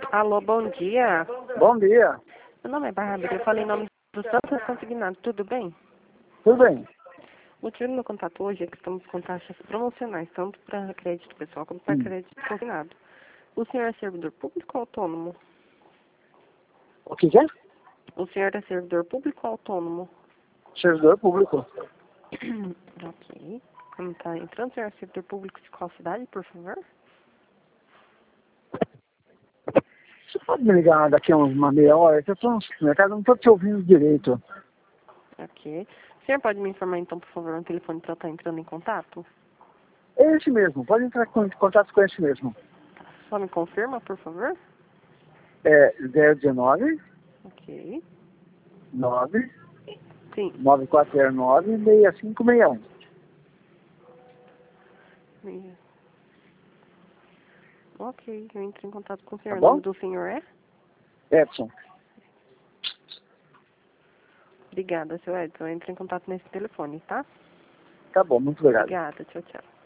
Alô, bom dia. Bom dia. Meu nome é Bárbara, eu falei em nome do Santos Consignado, tudo bem? Tudo bem? O motivo do meu contato hoje é que estamos com taxas promocionais, tanto para crédito pessoal como para crédito consignado. O senhor é servidor público ou autônomo? O que é? O senhor é servidor público ou autônomo? Servidor público. Ok. Como está entrando, o senhor é servidor público de qual cidade, por favor? Você pode me ligar daqui a uma meia hora? Que eu estou no supermercado, não estou te ouvindo direito. Ok. O senhor pode me informar, então, por favor, um telefone para eu estar entrando em contato? É esse mesmo, pode entrar em contato com esse mesmo. Só me confirma, por favor? É 019 Ok. 9 Sim. 9409 6561. Ok, eu entro em contato com o Tá senhor. O nome bom? do senhor é? Edson. Obrigada, seu Edson. Eu entro em contato nesse telefone, tá? Tá bom, muito obrigado. Obrigada, tchau, tchau.